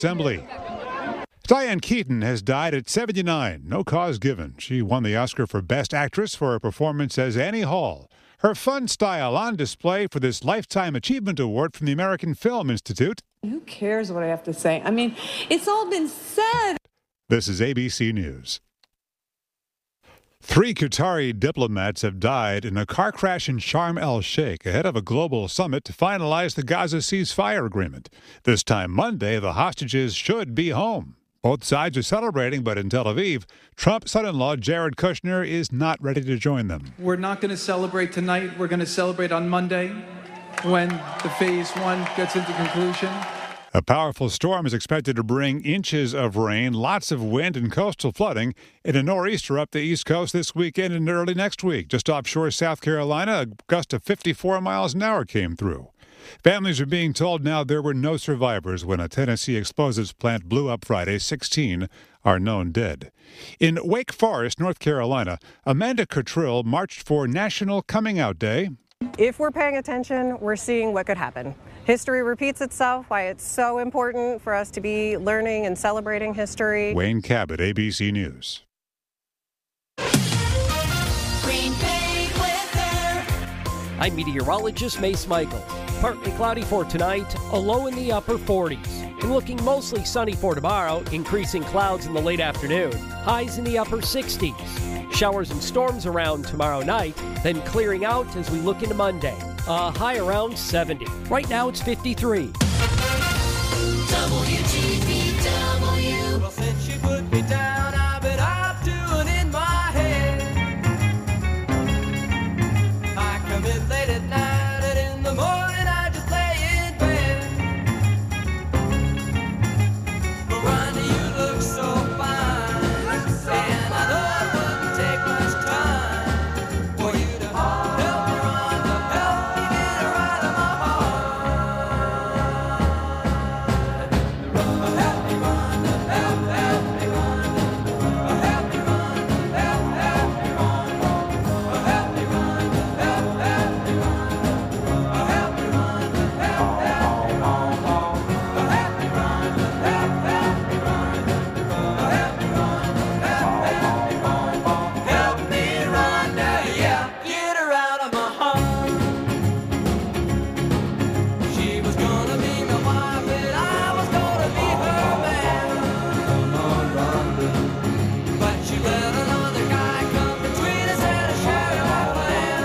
Assembly. Diane Keaton has died at 79, no cause given. She won the Oscar for Best Actress for her performance as Annie Hall. Her fun style on display for this Lifetime Achievement Award from the American Film Institute. Who cares what I have to say? I mean, it's all been said. This is ABC News. 3 Qatari diplomats have died in a car crash in Sharm el-Sheikh ahead of a global summit to finalize the Gaza ceasefire agreement. This time Monday, the hostages should be home. Both sides are celebrating, but in Tel Aviv, Trump's son-in-law Jared Kushner is not ready to join them. We're not going to celebrate tonight. We're going to celebrate on Monday when the phase 1 gets into conclusion. A powerful storm is expected to bring inches of rain, lots of wind, and coastal flooding in a nor'easter up the East Coast this weekend and early next week. Just offshore South Carolina, a gust of 54 miles an hour came through. Families are being told now there were no survivors when a Tennessee explosives plant blew up Friday. 16 are known dead. In Wake Forest, North Carolina, Amanda Cottrell marched for National Coming Out Day. If we're paying attention, we're seeing what could happen. History repeats itself, why it's so important for us to be learning and celebrating history. Wayne Cabot, ABC News. Green Bay weather. I'm meteorologist Mace Michael. Partly cloudy for tonight, a low in the upper 40s. And looking mostly sunny for tomorrow, increasing clouds in the late afternoon. Highs in the upper 60s. Showers and storms around tomorrow night, then clearing out as we look into Monday. A high around 70. Right now it's 53. WGBW. Well, since she put me down, I bet I'm doing in my head. I come in late at night and in the morning I just lay in bed. Miranda, you look so fine, and I know it wouldn't take much time for you to help me, Rhonda, help me get her out of my heart. Help me, Rhonda, help me, Rhonda. Help me, Rhonda, help me, Rhonda. Help me, Rhonda, help me, Rhonda. Help me, Rhonda, help me, Rhonda. Help me, Rhonda, help me, Rhonda. Help me, Rhonda, help me, Rhonda. Yeah, get her out of my heart. She was gonna be my wife, and I was gonna be her man. But she let another guy come between us and I shared our plan.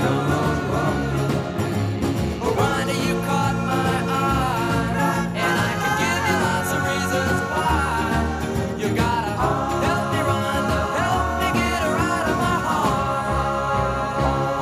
Rhonda, you caught my eye, and I can give you lots of reasons why. You gotta help me, Rhonda, help me get her out of my heart.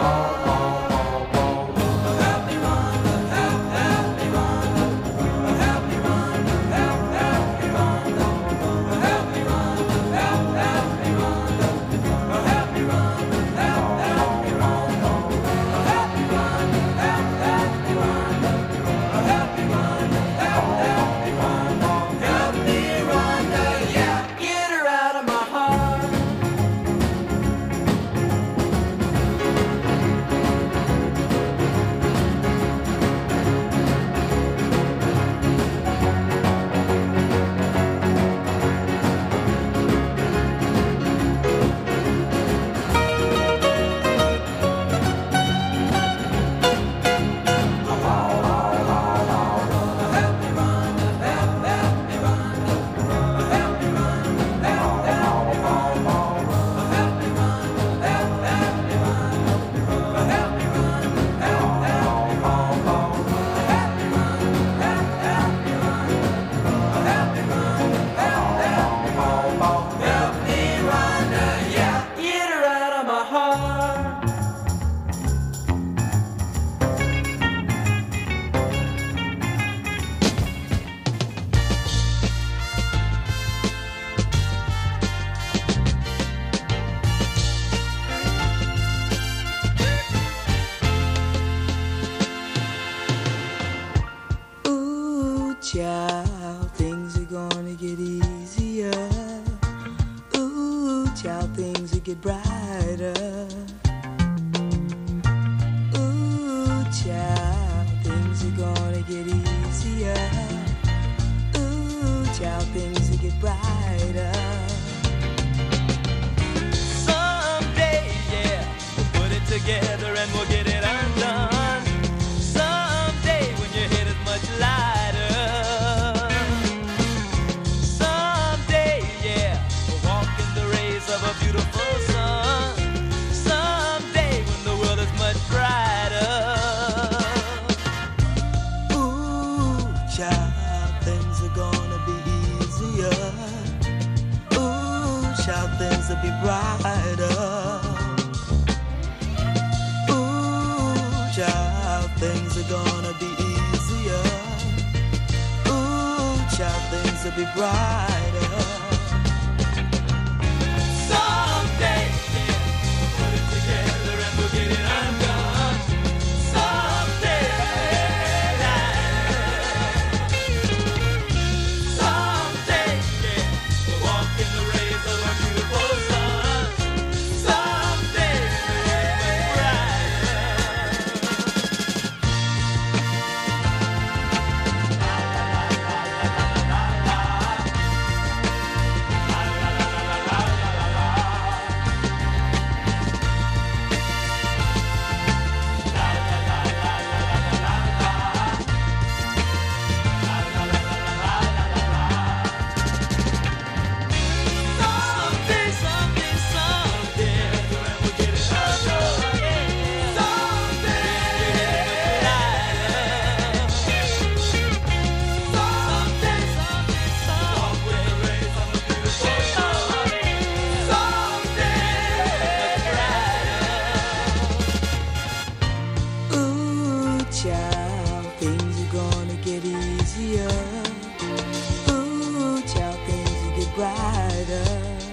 Help me, Rhonda, help me, Rhonda. Help me, Rhonda, help me, Rhonda. Help me, Rhonda, help me, Rhonda. Help me, Rhonda, help me, Rhonda. Help me, Rhonda, help me, Rhonda. Help me, Rhonda, help me, Rhonda. Help me, Rhonda, yeah, get her out of my heart. Help me, Rhonda, help me, Rhonda. Help me, Rhonda, help me, Rhonda. Help me, Rhonda, help me, Rhonda. Help me, Rhonda, help me, Rhonda. Help me, Rhonda, help me, Rhonda. Help me, Rhonda, help me, Rhonda. Help me, Rhonda, yeah, get her out of my heart. Ooh, child, things are gonna get easier. Ooh, child, things will get brighter. Ooh, child, things are gonna get easier. Ooh, child, things will get brighter. Someday, yeah, we'll put it together and we'll get it undone. Someday, when your head is much lighter. Someday, yeah, we'll walk in the rays of a beautiful sun. Someday, when the world is much brighter. Ooh, child, things are gonna be easier. Ooh, child, things will be brighter. Ooh, child, things are gonna be easier. Ooh, child, things will be brighter. Someday, yeah, we'll put it together and we'll get it undone. Someday, someday, yeah, we'll walk in the rays of a beautiful sun. Someday, much Someday, someday, someday, we'll get it undone. Someday, someday, walk with the rays of a beautiful sun. Someday, Ooh, child, things are gonna get easier. Ooh, child, things will get brighter.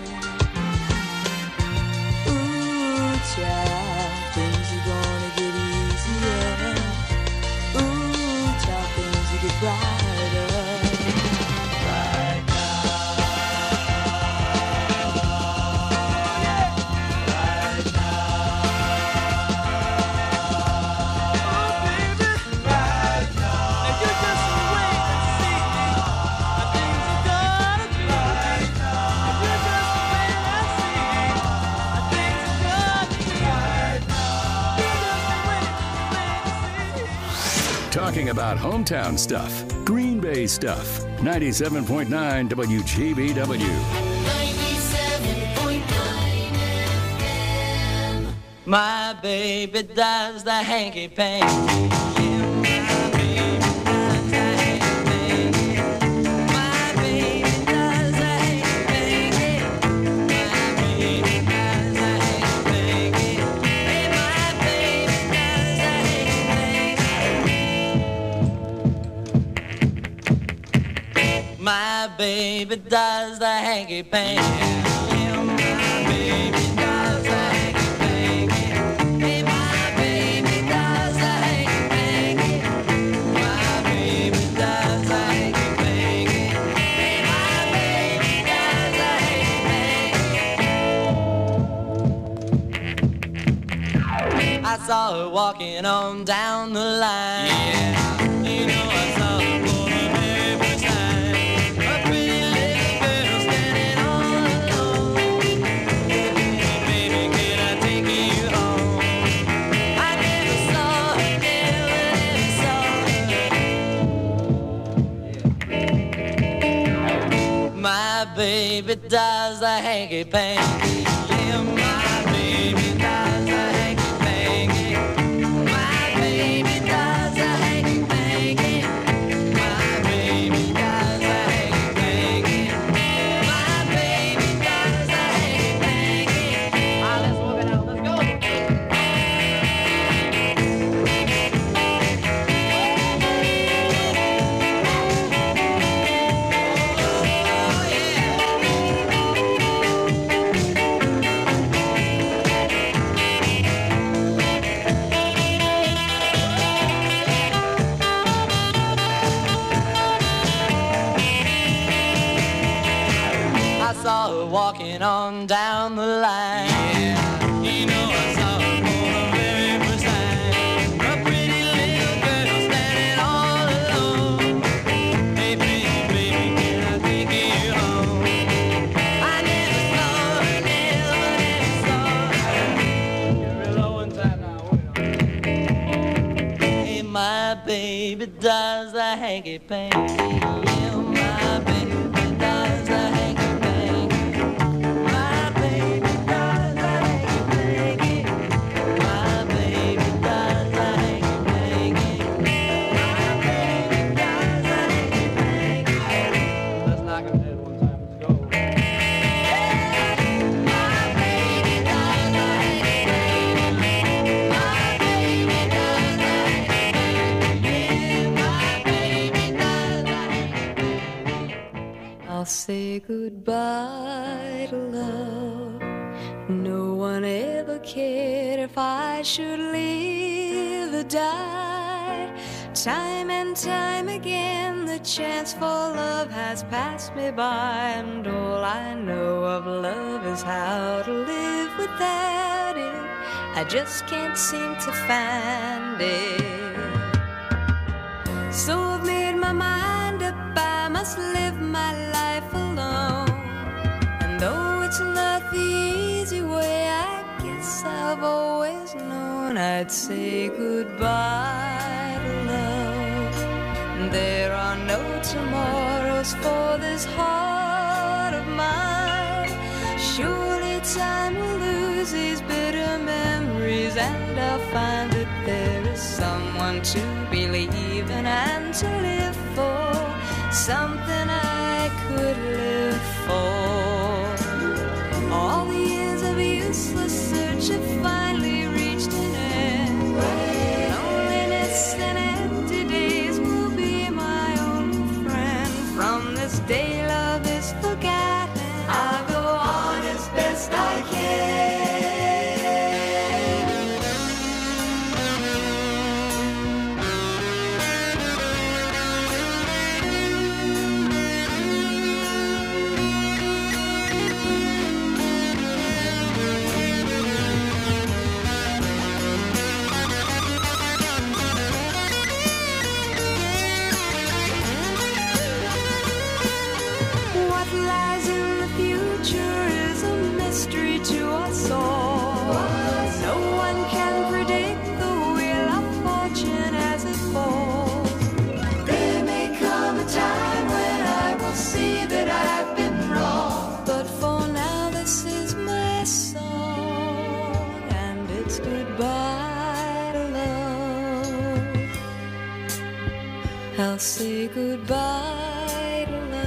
Ooh, child, things are gonna get easier. Ooh, child, things will get brighter. Talking about hometown stuff, Green Bay stuff. 97.9 WGBW. 97.9 FM. my baby does the hanky panky. My baby does the hanky panky. Yeah, my baby does the hanky panky. Hey, my baby does the hanky panky. My baby does the hanky panky. Hey, my baby does the hanky panky. I saw her walking on down the line. Yeah, you know I saw her for the very first time. My baby does the hanky panky. Yeah, my baby does the hanky panky. My baby does the hanky panky. My baby does the hanky panky. My baby does the hanky panky. Let's walk it out. Let's go. I saw her walking on down the line. Yeah, you know I saw her for the very first time. A pretty little girl standing all alone. Hey, pretty baby, can I take a hanky-panky. Yeah, my baby does a hanky-panky. My baby does a hanky-panky. My baby does a hanky-panky. My baby does a hanky-panky. Let's knock on head one time. Let's go. My baby does a hanky-panky. My baby does a hanky-panky. My baby does a hanky-panky. I'll say goodbye to love. No one ever cared if I should live or die. Time and time again, the chance for love has passed me by, and all I know of love is how to live without it. I just can't seem to find it. So I've made my mind up, I must live my life alone. And though it's not the easy way, I guess I've always known I'd say goodbye to love. There are no tomorrows for this heart of mine. Surely time will lose these bitter memories, and I'll find that there is someone to believe in and to live for, something I could live for. All the years of useless search have finally reached an end. Loneliness and empty days will be my only friend. From this day love is forgotten, I'll go on as best I can. What lies in the future is a mystery to us all. No one can predict the wheel of fortune as it falls. There may come a time when I will see that I've been wrong, but for now this is my song, and it's goodbye to love. I'll say goodbye to love.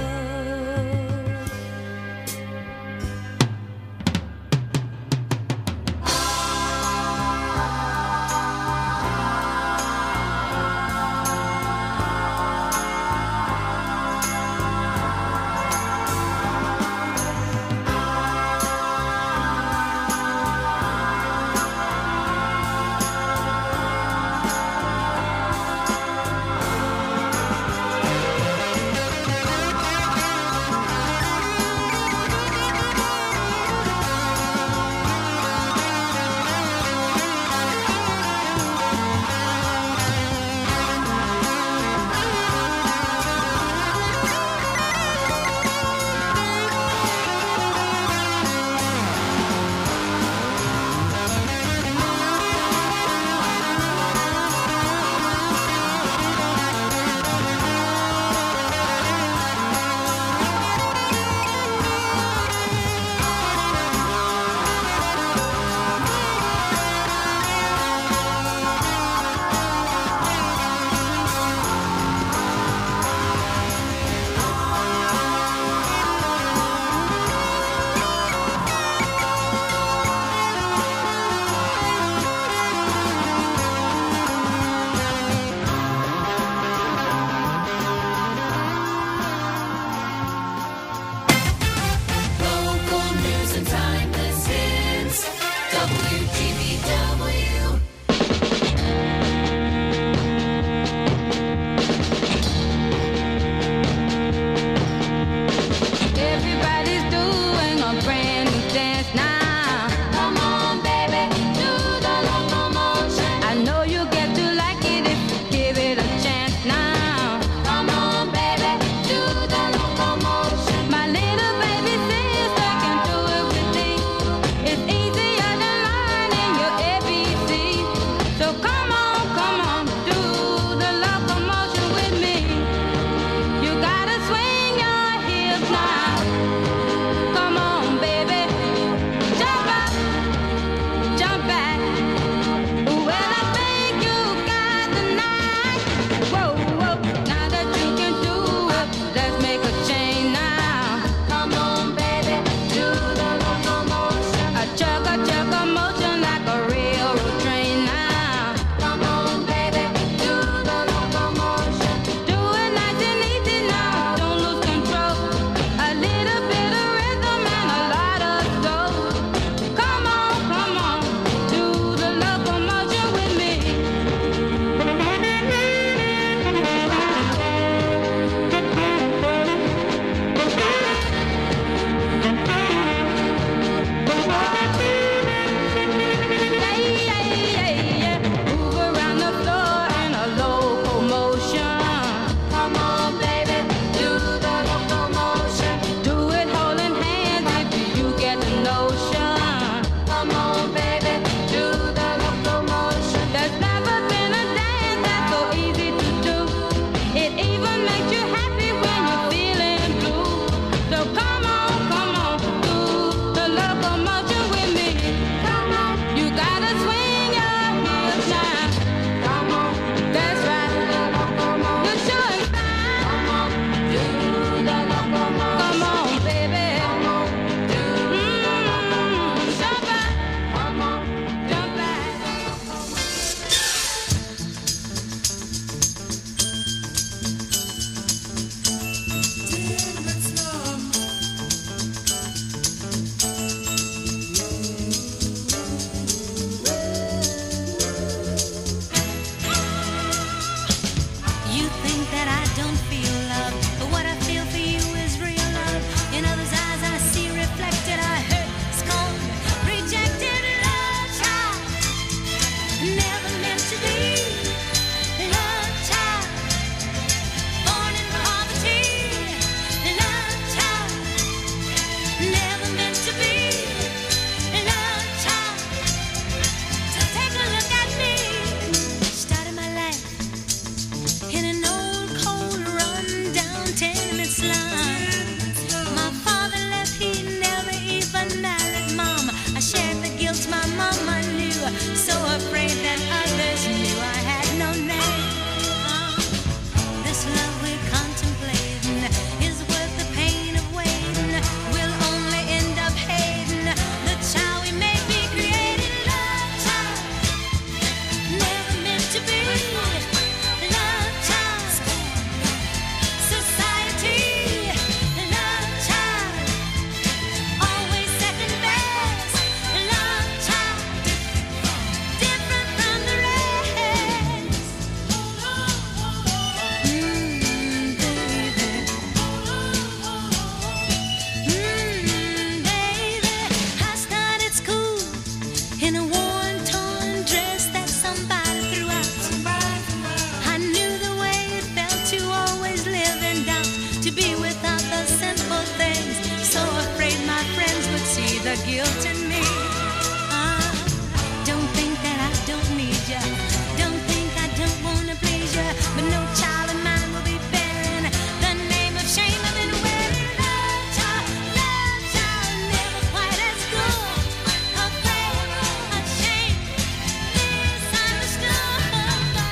guilting me. Don't think that I don't need ya. Don't think I don't wanna please ya. But no child of mine will be bearing the name of shame I've been wearing. Love child, never quite as good. Afraid, ashamed, misunderstood. But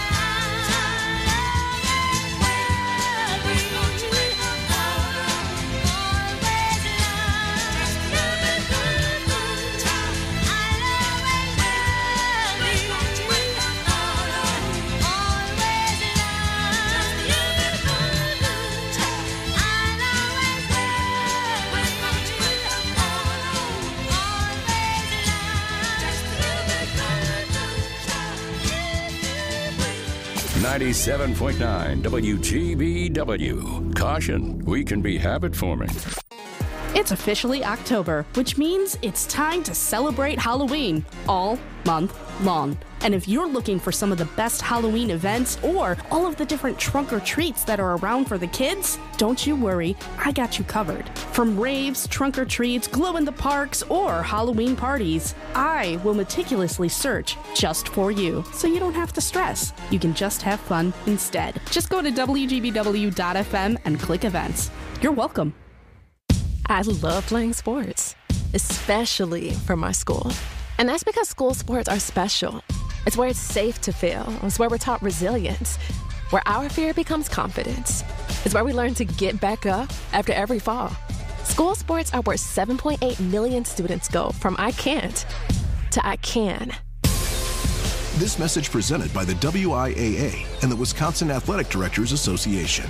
I 97.9 WGBW. Caution, we can be habit forming. It's officially October, which means it's time to celebrate Halloween all month long. And if you're looking for some of the best Halloween events or all of the different trunk or treats that are around for the kids, don't you worry, I got you covered. From raves, trunk or treats, glow in the parks, or Halloween parties, I will meticulously search just for you, so you don't have to stress. You can just have fun instead. Just go to WGBW.FM and click events. You're welcome. I love playing sports, especially for my school. And that's because school sports are special. It's where it's safe to fail. It's where we're taught resilience, where our fear becomes confidence. It's where we learn to get back up after every fall. School sports are where 7.8 million students go from I can't to I can. This message presented by the WIAA and the Wisconsin Athletic Directors Association.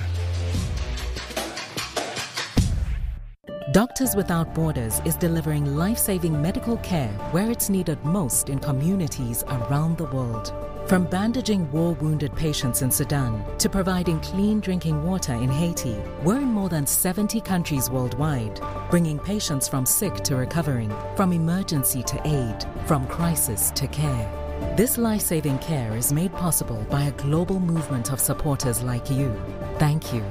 Doctors Without Borders is delivering life-saving medical care where it's needed most in communities around the world. From bandaging war-wounded patients in Sudan to providing clean drinking water in Haiti, we're in more than 70 countries worldwide, bringing patients from sick to recovering, from emergency to aid, from crisis to care. This life-saving care is made possible by a global movement of supporters like you. Thank you.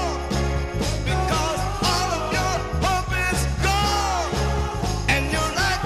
Because all of your hope is gone, and you're like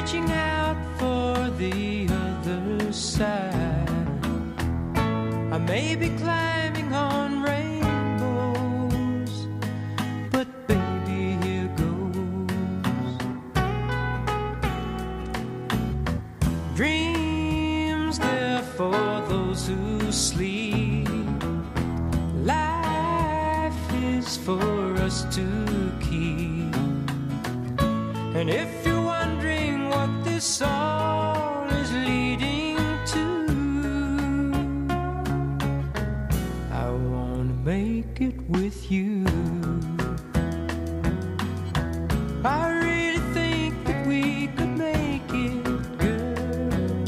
reaching out for the other side. I may be climbing on rainbows, but baby, here goes. Dreams, they're for those who sleep. Life is for us to keep. And if you're wondering what this all is leading to, I wanna make it with you. I really think that we could make it, girl.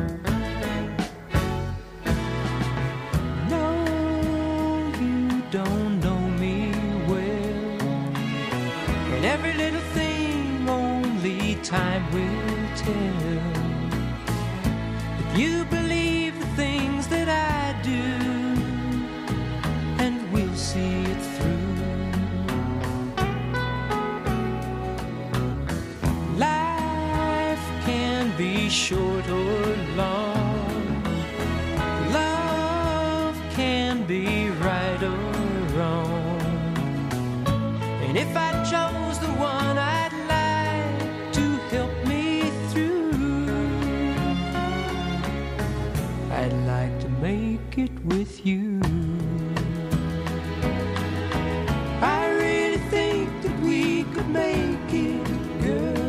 No, you don't know me well, and every little thing only time will tell. If you believe the things that I do, and we'll see it through. Life can be short or long. Love can be right or wrong. And if I chose the one I'd like to help me through, I'd like to make it with you. I really think that we could make it, girl.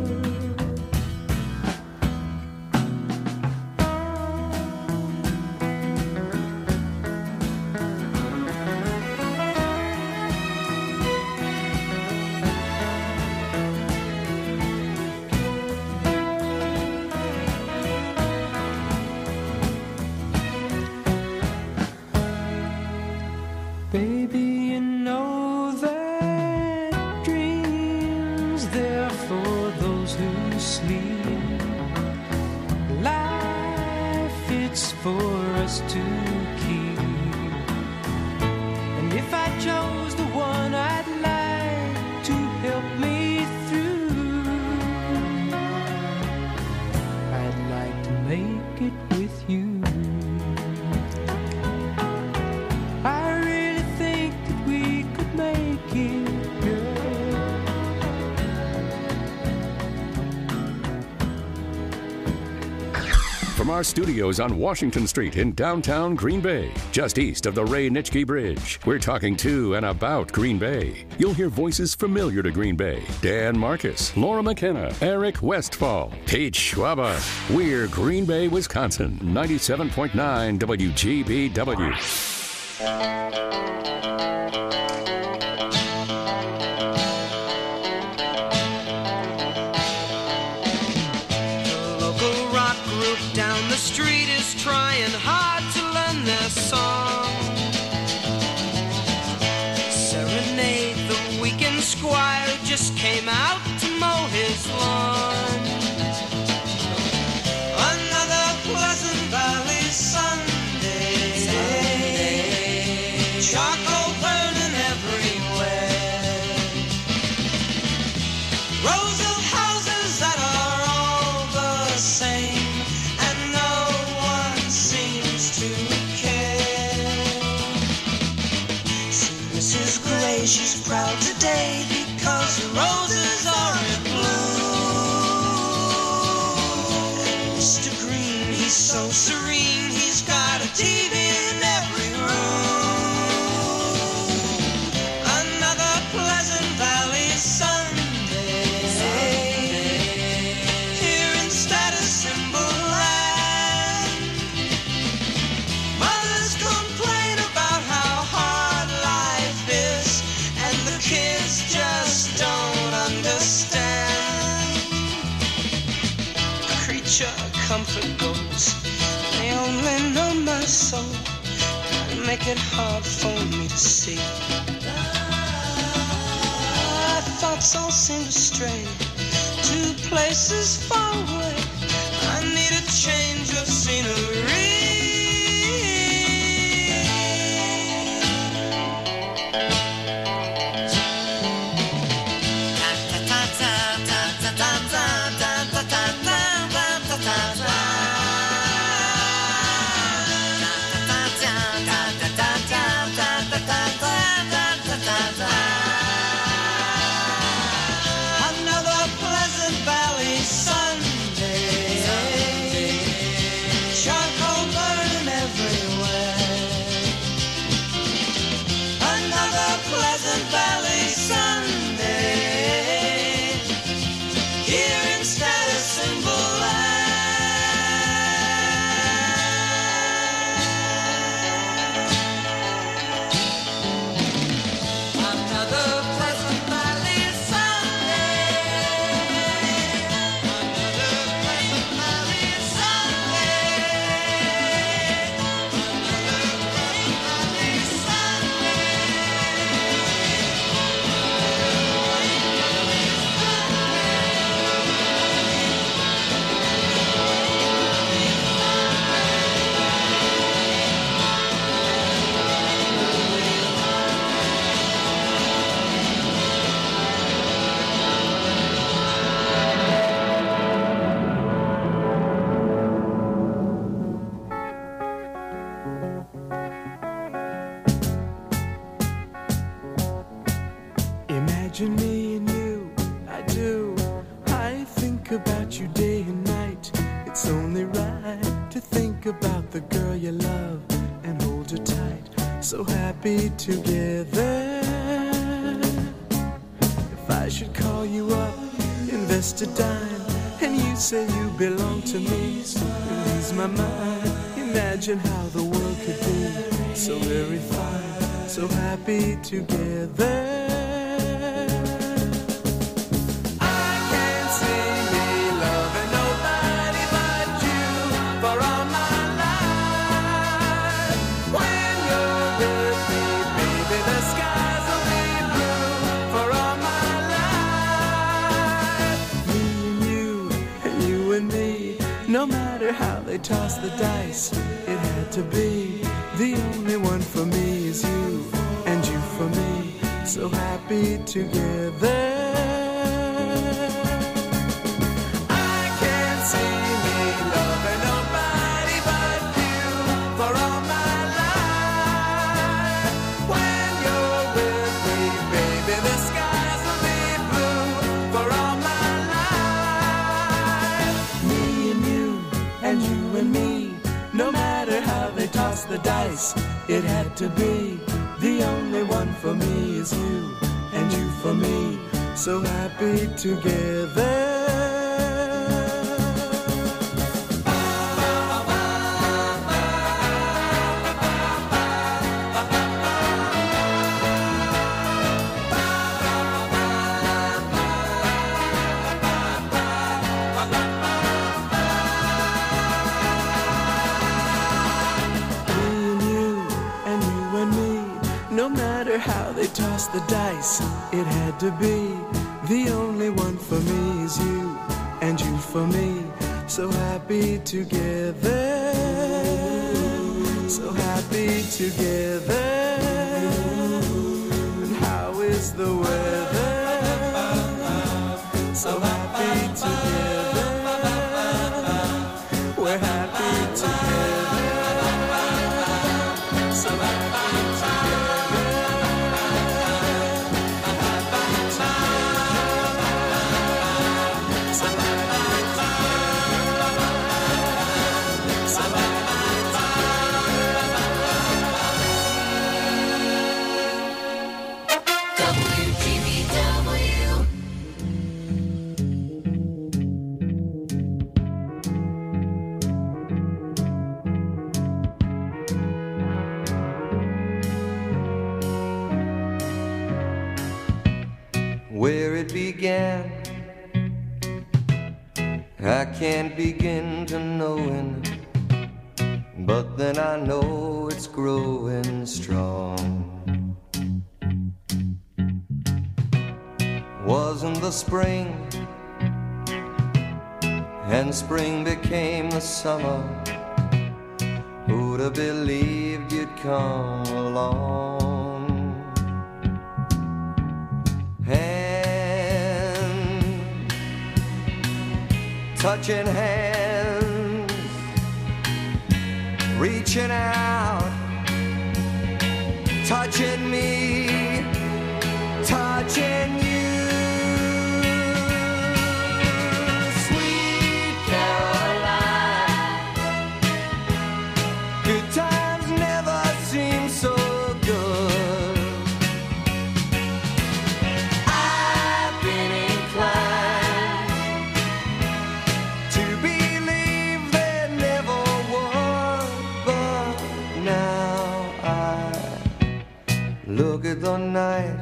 Baby, you know that dreams, they're for those who sleep. Life, it's for us to keep. And if I chose the one I'd like to help me through, I'd like to make it with you. I really think that we could make it, girl. From our studios on Washington Street in downtown Green Bay, just east of the Ray Nitschke Bridge, we're talking to and about Green Bay. You'll hear voices familiar to Green Bay. Dan Marcus, Laura McKenna, Eric Westfall, Pete Schwaba. We're Green Bay, Wisconsin, 97.9 WGBW. The local rock group down the street is trying hard to learn their song. Serenade the weekend squire who just came out to mow his lawn. Another Pleasant Valley Sunday. Charcoal burning everywhere. Rows of houses that are all the same, and no one seems to care. See Mrs. Gray, she's proud today because the roses are in bloom. And Mr. Green, he's so serene, he's got a TV in every room. Another Pleasant Valley Sunday. Here in Status Symbol Land. Mothers complain about how hard life is, and the kids just don't understand. Creature comfort goes, they only know my soul, and make it hard for me to see. My thoughts all seem to stray to places far away. I need a change of scenery. about you day and night. It's only right to think about the girl you love and hold her tight. So happy together. If I should call you up, invest a dime, and you say you belong to me, release my mind. Imagine how the world could be so very fine, so happy together. No matter how they toss the dice, it had to be. The only one for me is you, and you for me, so happy together. I can't see me loving nobody but you for all my life. When you're with me, baby, the skies will be blue for all my life. Me and you, and you and me, no matter how they toss the dice, it had to be. The only one for me is you, and you for me, so happy together. No matter how they toss the dice, it had to be. The only one for me is you, and you for me, so happy together. So happy together. And how is the weather? So happy together. We're happy together. So happy together. Where it began, I can't begin to knowing, but then I know it's growing strong. Wasn't the spring, and spring became the summer. Who'd have believed you'd come along? Touching hands, reaching out, touching me, touching you. Sweet Caroline, good times never seem so good. I've been inclined to believe there never was, but now I look at the night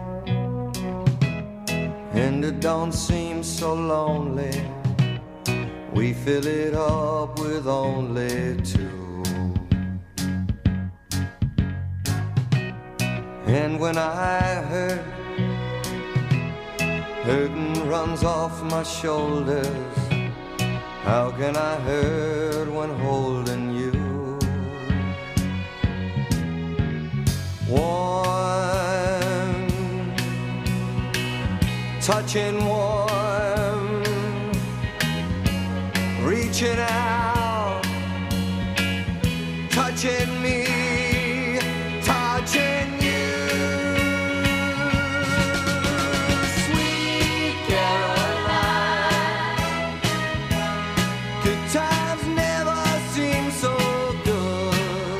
and it don't seem so lonely. We fill it up with only two. And when I hurt, hurting runs off my shoulders. How can I hurt when holding you? Warm, touching warm, reaching out, touching me, touching you. Sweet Caroline, Good times never seem so good.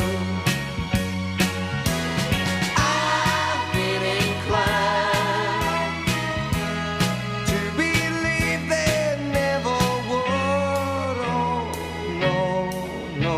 I've been inclined to believe they never would. Oh, no, no.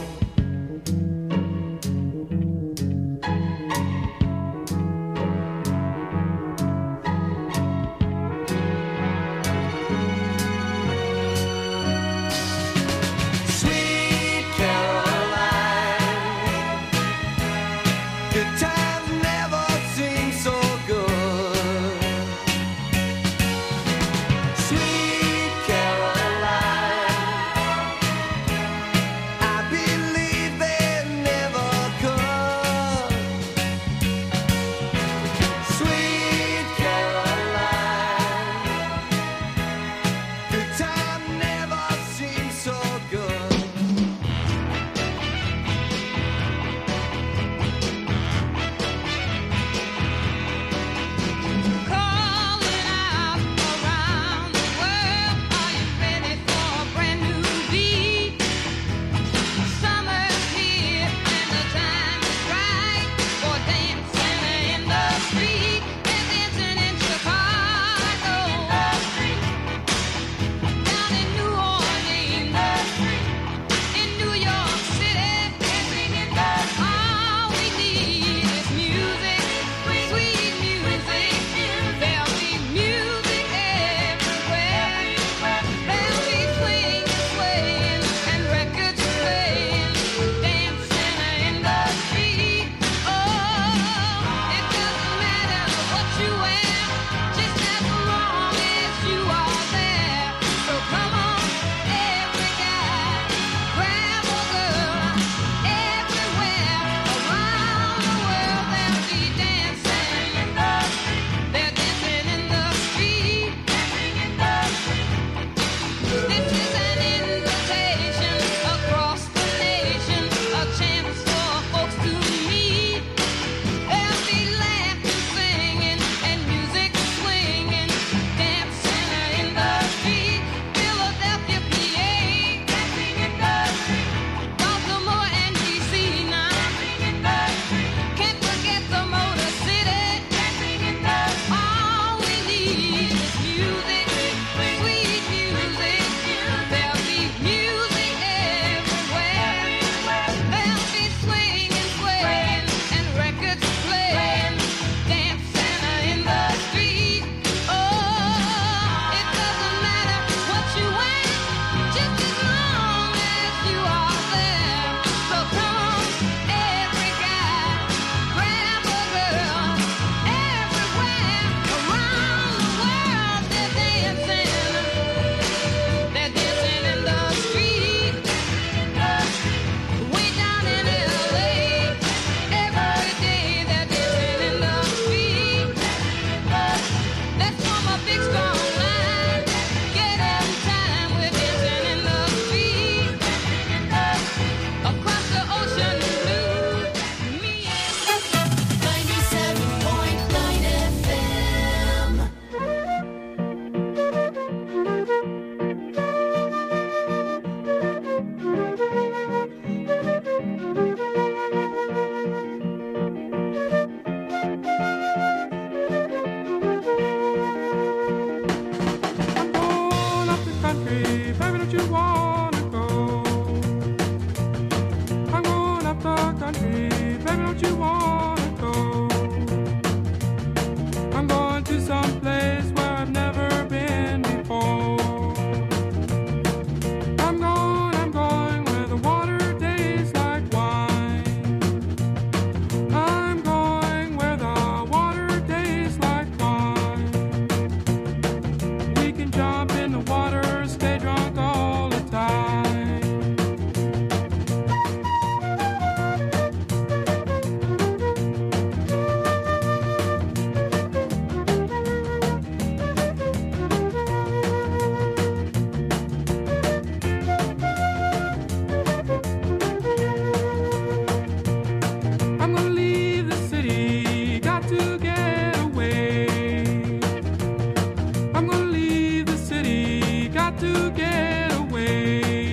Sweet Caroline, good times never seem so good. Sweet Caroline, I believe they never could. Sweet Caroline, good time never seems so good. Calling out around the world, are you ready for a brand new beat? Summer's here and the time is right for dancing in the street. They're dancing in Chicago, down in New Orleans, in New York City. All we need is music, sweet music. There'll be music everywhere. There'll be swing, swaying, and records playing, dancing in the street. Oh, it doesn't matter what you wear, just as long as you are there. So come on, every guy, grab a girl. Everywhere around the world, they'll be dancing. They're dancing in the street. This is an invitation across the nation, a chance for folks to meet. There'll be laughing, singing, and music swinging, dancing in the street. Philadelphia, PA, Baltimore and DC now. Can't forget the Motor City. All we need is music, sweet music. There'll be music everywhere. There'll be swinging, swaying, and records playing, dancing in the street. Oh, it doesn't matter what you wear, just as long as you are there. So come on, every guy, grab a girl. Everywhere around the world, they're dancing. They're dancing in the street. Way down in LA, every day they're dancing in the street. Let's form a big strong line. Get in time, we're dancing in the street. Across the ocean blue, me and 97.9 FM. Going up the country, baby, don't you wanna go? I'm going up the country, baby, don't you wanna go? I'm going to some place where I've never been before. I'm going where the water tastes like wine. I'm going where the water tastes like wine. We can jump in the water, stay drunk all the time. to get away.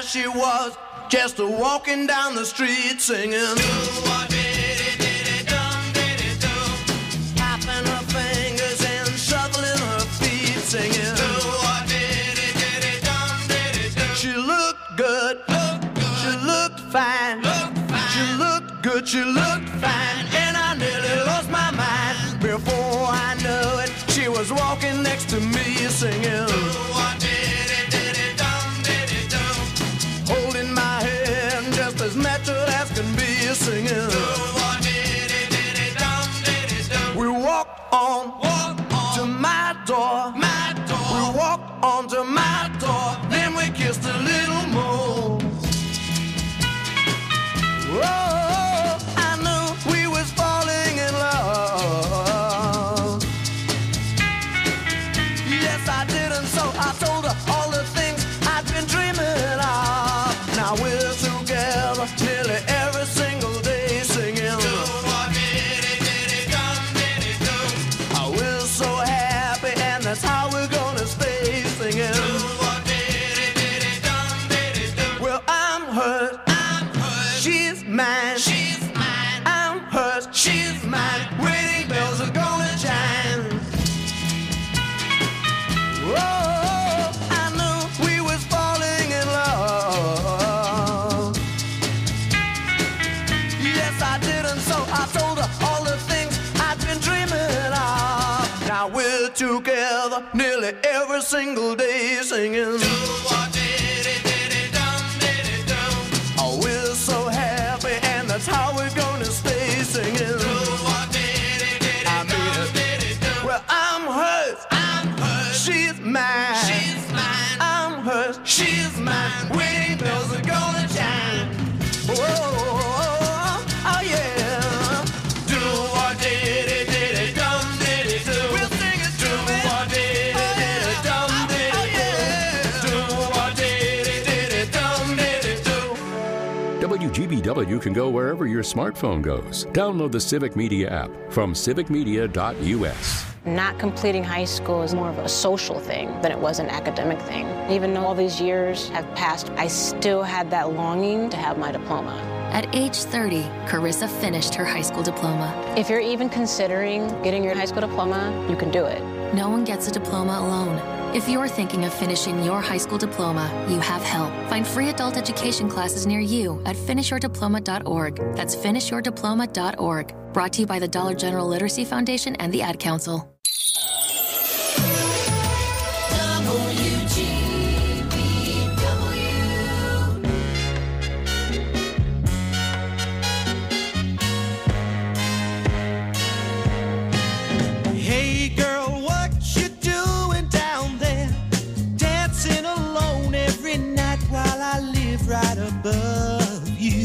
she was just walking down the street singing. Tapping her fingers and shuffling her feet singing. She looked good. She looked fine. She looked good. She looked fine. And I nearly lost my mind. Before I knew it, she was walking next to me singing. Holding my hand just as natural as can be singing. We walked on to my door. We walked on to my door. Then we kissed a little more. Oh, I knew we was falling in love. Yes, I did, and so I told her all the things I'd been dreaming of. Now we're together nearly every single day singing. Oh, we're so happy, and that's how we're gonna stay singing. Well, I'm hurt. She's mine. I'm hers. She's mine. Wedding bells are gonna chime. Oh, I knew we was falling in love. Yes, I did, and so I told her all the things I'd been dreaming of. Now we're together nearly every single day singing. Oh, we're so happy, and that's how we're gonna stay singing. I mean it. Well, I'm hers. She's mine. I'm hers. She's mine. Wedding bells are gonna chime. Oh, yeah. Do what did it, dum did it do. We'll sing it do what did it, dum did it do. Do what did it, dum did it do. WGBW can go wherever your smartphone goes. Download the Civic Media app from civicmedia.us. Not completing high school is more of a social thing than it was an academic thing. Even though all these years have passed, I still had that longing to have my diploma. At age 30, Carissa finished her high school diploma. If you're even considering getting your high school diploma, you can do it. No one gets a diploma alone. If you're thinking of finishing your high school diploma, you have help. Find free adult education classes near you at finishyourdiploma.org. That's finishyourdiploma.org. Brought to you by the Dollar General Literacy Foundation and the Ad Council. Hey girl, what you doing down there? Dancing alone every night while I live right above you.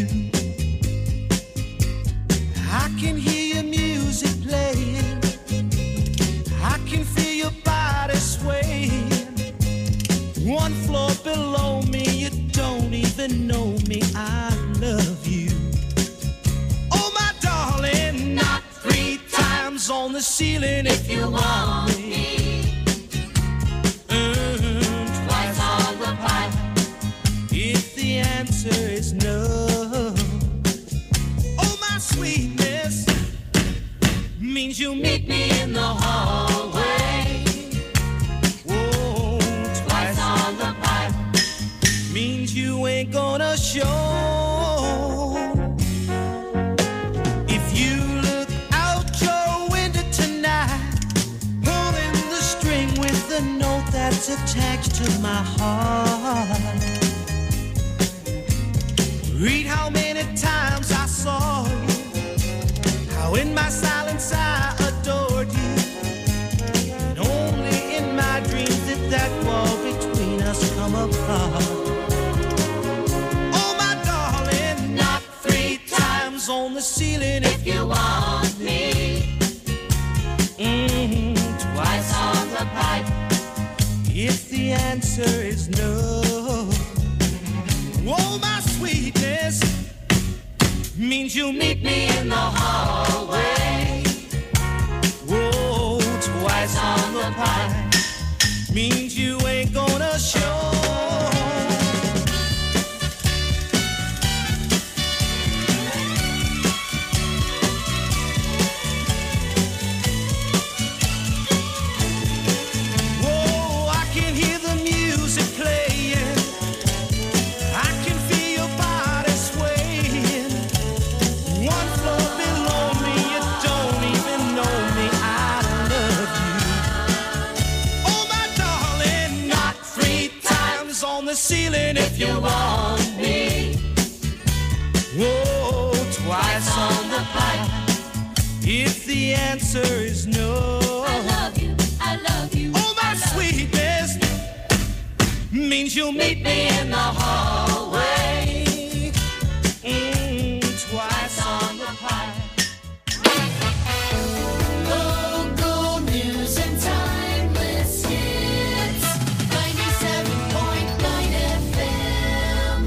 I can hear your music playing. I can feel your body swaying. One floor below me, you don't even know me. I love you. Oh my darling, not 3 times on the ceiling if you want me. Twice on the pipe if the answer is no. Oh my sweetness means you meet me in the hallway. Whoa, twice on the pipe means you ain't gonna show. If you look out your window tonight, pulling the string with the note that's attached to my heart. Read how many times I saw you, how in my silence I adored you, and only in my dreams did that wall between us come apart. Oh my darling, not 3 times on the ceiling if you want me. Twice on the pipe if the answer is no. Oh my sweetness means you'll meet me in the hallway. Whoa, twice on the pipe means you ain't gonna show. the ceiling if you want me. Whoa, twice on the pipe if the answer is no. I love you, I love you. Oh, my sweetness means you'll meet me in the hallway. Twice on the pipe. Local news and timeless hits. 97.9 FM.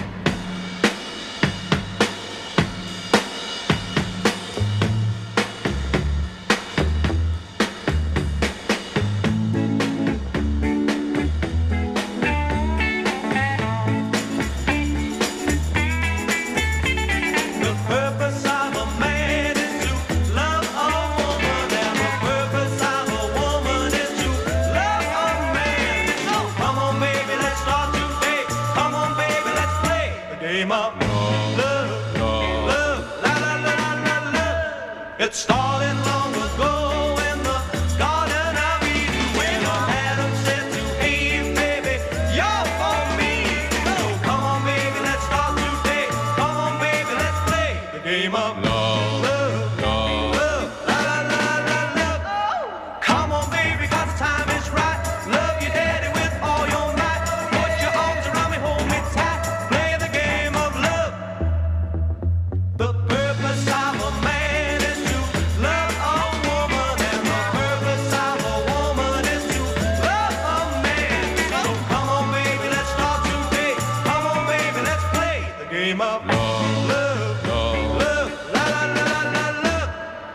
The purpose of a man is to love a woman, and the purpose of a woman is to love a man. So come on, baby, let's start today. Come on, baby, let's play the game of love, love, la la la la la love. It started long ago in the Garden of Eden when Adam said to Eve, baby, you're for me. So come on, baby, let's start today. Come on, baby, let's play the game of love, love, love, la la la la love. Come on, baby, 'cause the time is right. Love your daddy with all your might. Put your arms around me, hold me tight. Play the game of love. The purpose of a man is to love a woman, and the purpose of a woman is to love a man. So come on, baby, let's start today. Come on, baby, let's play the game of love, love, love, la la la la la love.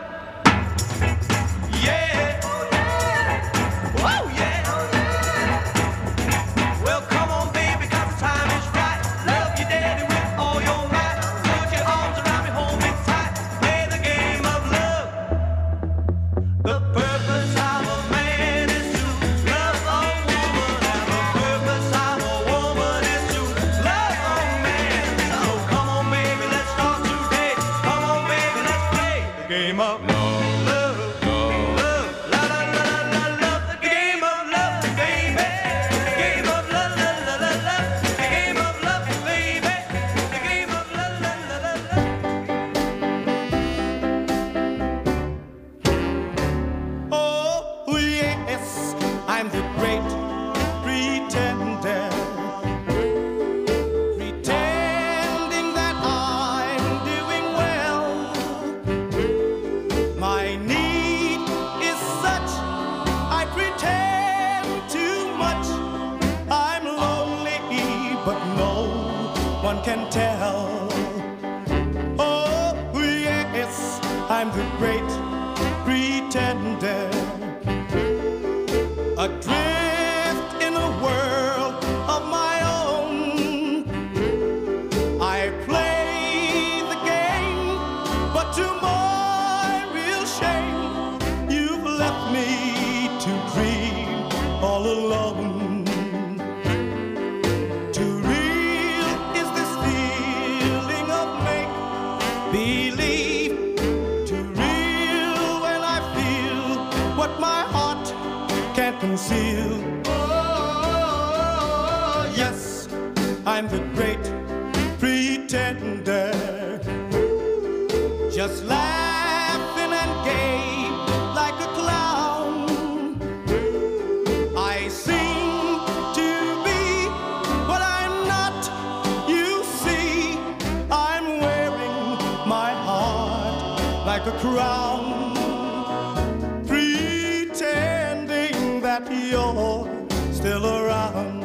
Yeah, oh yeah. Well, come on, baby, 'cause the time is right. Love your daddy with all your might. Put your arms around me, hold me tight. Play the game of love. The purpose of a man is to love a woman, and the purpose of a woman is to love a man. So come on, baby, let's start today. Come on, baby, let's play the game of love, love, love, la la la la la love. The game of love, baby. The game of love, la la la la. The game of love, baby. The game of love, la la la la. Oh, yes, I'm the great pretender. Pretending that I'm doing well. My need is such, I pretend too much. I'm lonely, but no one can tell. Oh, yes, I'm the great pretender. Adrift in a world of my own. I play the game, but to my real shame, you've left me to dream all alone. Too real is this feeling of make-believe. Too real when I feel what my heart can't conceal. Oh, yes, I'm the great pretender. Just laughing and gay like a clown. I seem to be what I'm not. You see, I'm wearing my heart like a crown. Pretending that you're still around.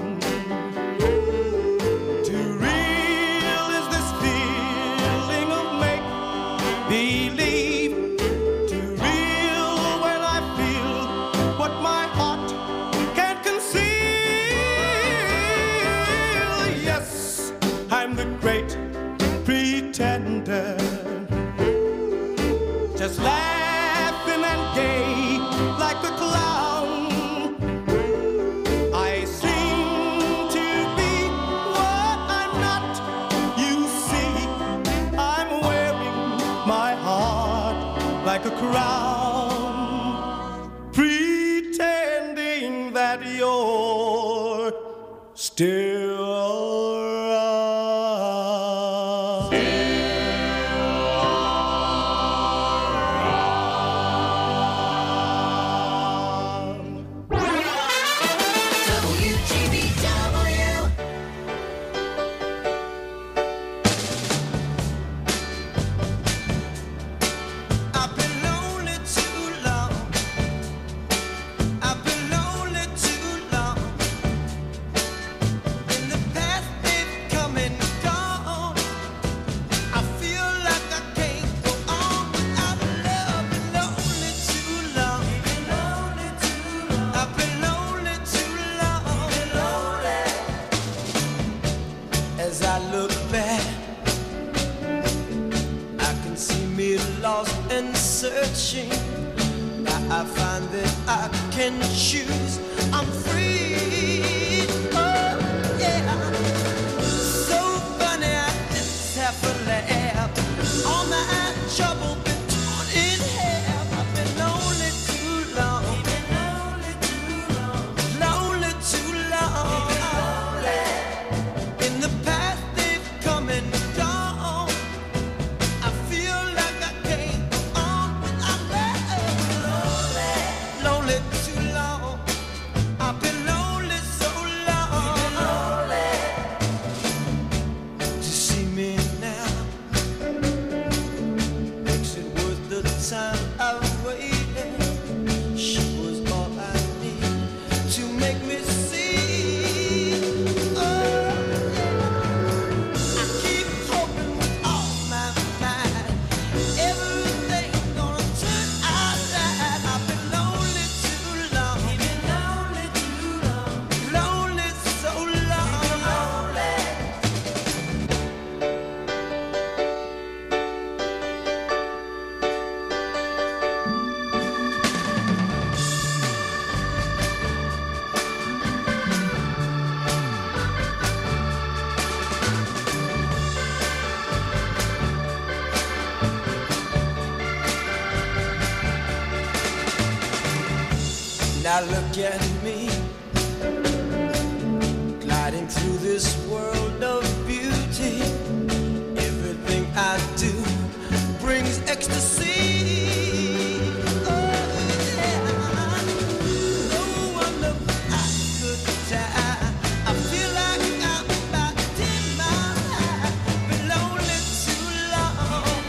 Too real is this feeling of make-believe. Too real when I feel what my heart can't conceal. Yes, I'm the great pretender. Just laughing and gay like a clown. I seem to be what I'm not. You see, I'm wearing my heart like a crown. Pretending that you're still around. WGBW. I've been lonely too long. I've been lonely too long. In the past they've come and gone. I feel like I can't go on without love. Been lonely too long. I've been lonely too long. As I look back, I can see me lost and searching. Now I find that I can choose. I'm free. Oh, yeah. So funny, I just have to laugh. All my trouble been torn in half. I've been lonely too long. Lonely too long. In the past they've come and gone. I feel like I can't go on without love. Lonely too long. I've been lonely so long. To see me now makes it worth the time I've waited. She was all I need to make me see. Oh, I keep hoping with all my mind everything's gonna turn out right. I've been lonely too long. Lonely so long. Now look at me, gliding through this world of beauty. Everything I do brings ecstasy. Oh, yeah. No wonder I could die. I feel like I'm about 10 miles high. Been lonely too long.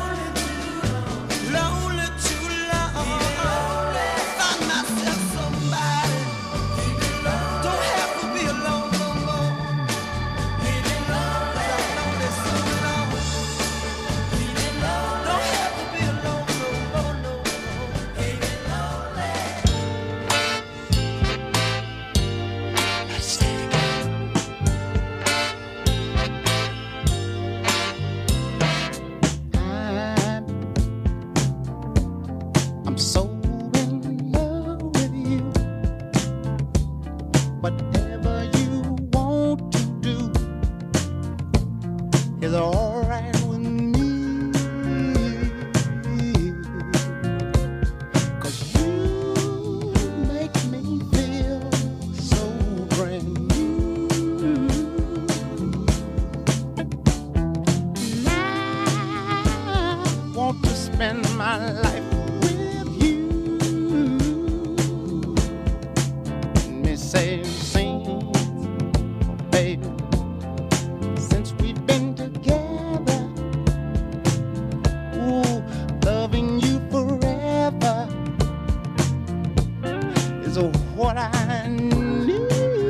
Lonely too long. Find myself somebody. Don't have to be alone no more. Lonely so long. Don't have to be alone no more, no more. I'm so in love with you. Whatever you want to do is all right with me. 'Cause you make me feel so brand new. And I want to spend my life with you. Let me say scenes, baby, since we've been together. Ooh, loving you forever is what I need.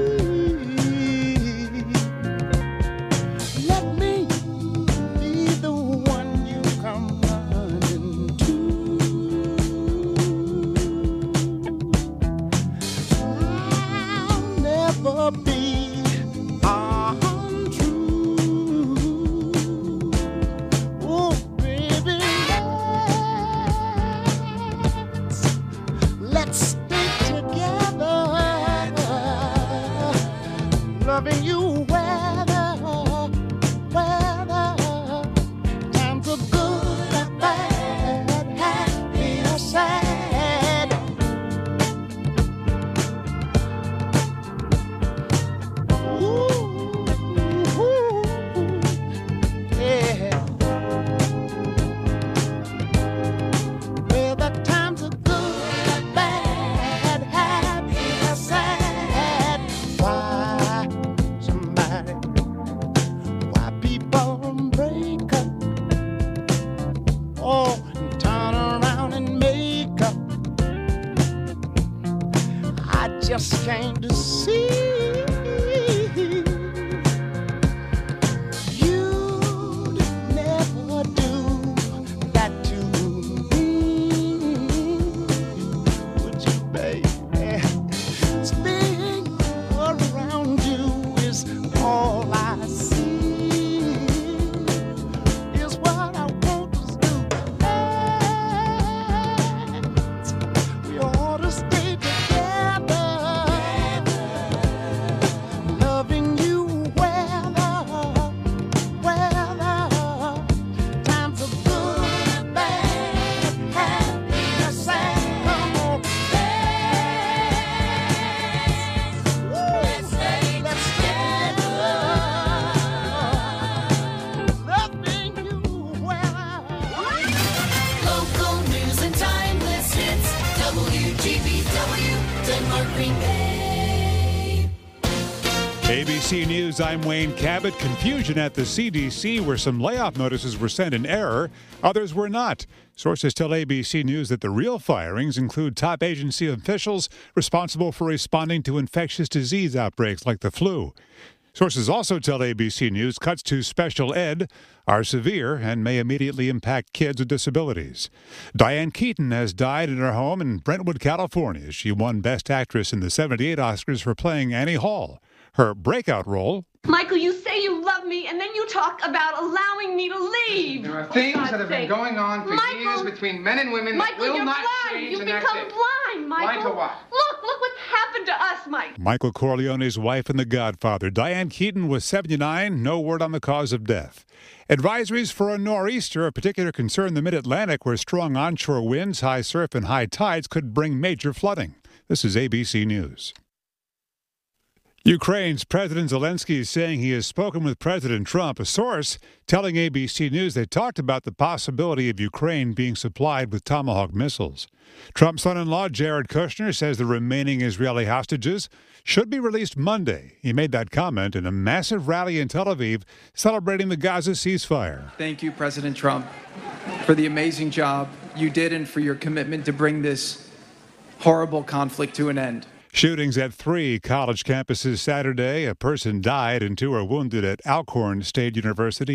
Let me be the one you come running to. I'll never be untrue. Oh, baby, let's stay together. Loving you weather, times are good or bad, happy or sad. ABC News, I'm Wayne Cabot. Confusion at the CDC where some layoff notices were sent in error, others were not. Sources tell ABC News that the real firings include top agency officials responsible for responding to infectious disease outbreaks like the flu. Sources also tell ABC News cuts to special ed are severe and may immediately impact kids with disabilities. Diane Keaton has died in her home in Brentwood, California. She won Best Actress in the '78 Oscars for playing Annie Hall. Her breakout role, Michael, you say you love me, and then you talk about allowing me to leave. There are things that have been going on for years between men and women that Michael, will you're not blind. change. You've and that's become it. blind, Michael. Blind to what? Look what's happened to us, Mike. Michael Corleone's wife and The Godfather. Diane Keaton was 79, no word on the cause of death. Advisories for a nor'easter, of particular concern in the mid-Atlantic, where strong onshore winds, high surf, and high tides could bring major flooding. This is ABC News. Ukraine's President Zelensky is saying he has spoken with President Trump. A source telling ABC News they talked about the possibility of Ukraine being supplied with Tomahawk missiles. Trump's son-in-law, Jared Kushner, says the remaining Israeli hostages should be released Monday. He made that comment in a massive rally in Tel Aviv celebrating the Gaza ceasefire. Thank you, President Trump, for the amazing job you did and for your commitment to bring this horrible conflict to an end. Shootings at 3 college campuses Saturday. A person died and 2 are wounded at Alcorn State University.